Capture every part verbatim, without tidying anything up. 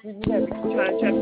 Tu as, tu as fait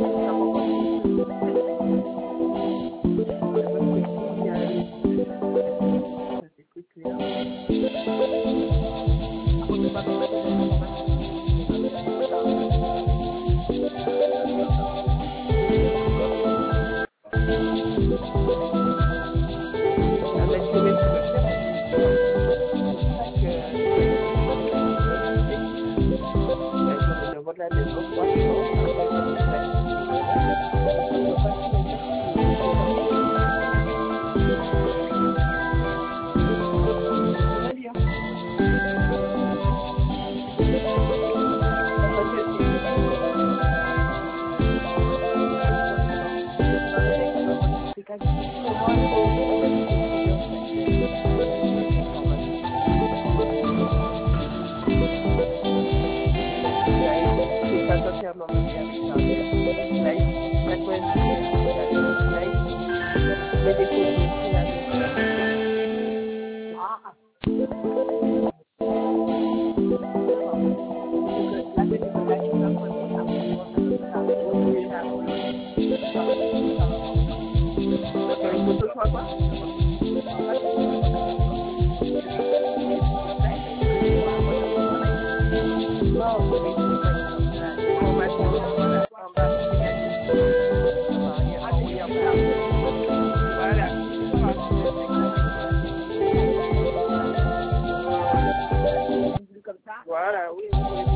Voilà, oui.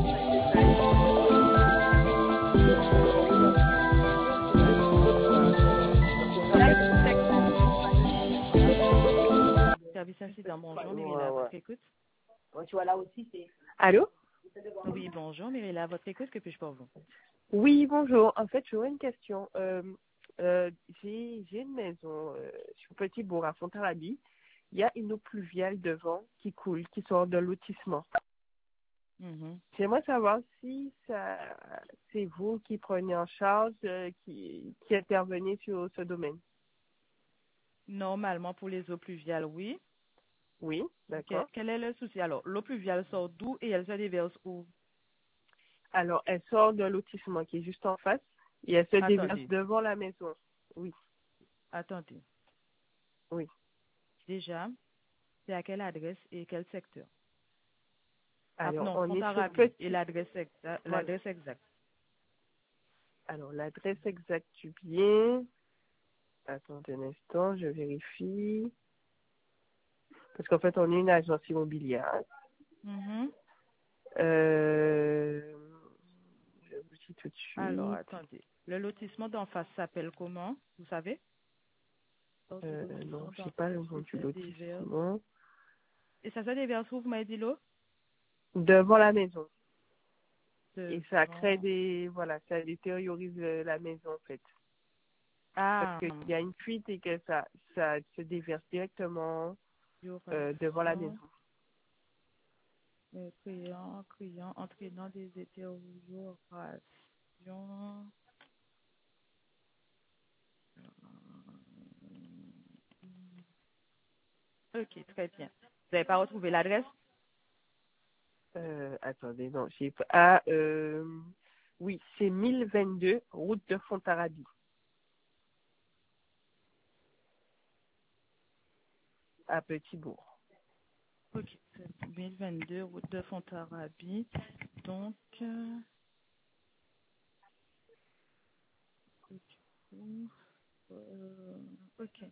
Service incident, bonjour, Myrila, à votre écoute. Tu vois là aussi, c'est... Allô? Oui, bonjour, Myrila, à votre écoute, que puis-je pour vous? Oui, bonjour. En fait, j'aurais une question. Euh, euh, j'ai, j'ai une maison euh, sur Petit-Bourg, à Fontarabie. Il y a une eau pluviale devant qui coule, qui sort de lotissement. Mm-hmm. J'aimerais savoir si ça, c'est vous qui prenez en charge, euh, qui, qui intervenez sur ce domaine. Normalement, pour les eaux pluviales, oui. Oui, d'accord. Que, quel est le souci? Alors, l'eau pluviale sort d'où et elle se déverse où? Alors, elle sort d'un lotissement qui est juste en face et elle se déverse Attendez, devant la maison. Oui, attendez. oui. Déjà, c'est à quelle adresse et quel secteur? Ah, Alors, non, on est sur Fontarabie. Et Petit... l'adresse exacte, Voilà. l'adresse exacte. Alors, l'adresse exacte du bien. Attendez un instant, je vérifie. Parce qu'en fait, on est une agence immobilière. Mm-hmm. Euh... Je vous dis tout de Alors, suite. attendez. Le lotissement d'en face s'appelle comment? Vous savez? Sort du Euh, non, lotissement je sais d'en pas face le nom et du se déverse. lotissement. Et ça se déverse où, vous m'avez dit l'eau? Devant la maison. Et ça crée Devant. des... Voilà, ça détériorise euh, la maison, en fait. Parce Ah, qu'il y a une fuite et que ça, ça se déverse directement euh, devant la duration, maison. euh, criant, criant, entraînant des hétérorations. Ok, très bien. Vous n'avez pas retrouvé l'adresse? Euh, attendez, non, j'ai pas... Ah, euh... Oui, c'est mille vingt-deux, route de Fontarabie, à Petit-Bourg. Ok, c'est mille vingt-deux, route de Fontarabie. Donc, euh, euh, ok.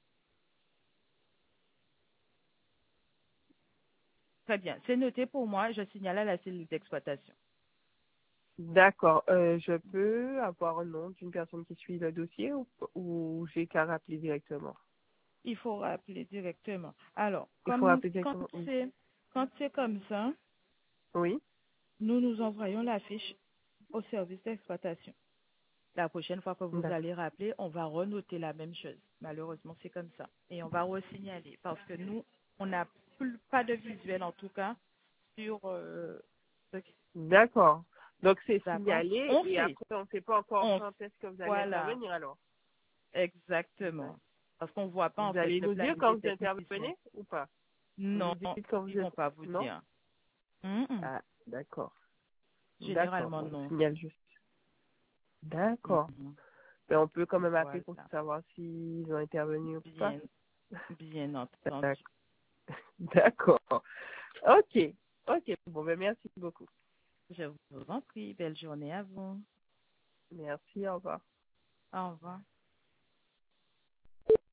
Très bien. C'est noté pour moi. Je signale à la cellule d'exploitation. D'accord. Euh, je peux avoir un nom d'une personne qui suit le dossier ou, ou j'ai qu'à rappeler directement? Il faut rappeler directement. Alors, Il faut comme rappeler quand directement, oui. c'est quand c'est comme ça, Oui, nous nous envoyons la fiche au service d'exploitation. La prochaine fois que vous d'accord. allez rappeler, on va renoter la même chose. Malheureusement, c'est comme ça. Et on va re-signaler parce que nous, on n'a plus pas de visuel en tout cas sur euh, ce qui D'accord. Donc c'est d'accord. signalé On et fait. après on ne sait pas encore On quand est-ce que vous allez voilà. intervenir alors. Exactement. Parce qu'on ne voit pas en Vous fait allez le nous dire planning quand des vous techniciens. intervenez ou pas? Vous Non, nous dites quand ils vous vont êtes... pas vous Non? dire. Mm, mm. Ah, d'accord. D'accord. Généralement, On non. signale juste. D'accord. Mhm. Mais on peut quand même appeler pour Voilà. savoir s'ils ont intervenu ou pas. Bien, bien entendu. D'accord. Ok. Ok. Bon, ben merci beaucoup. Je vous en prie. Belle journée à vous. Merci. Au revoir. Au revoir.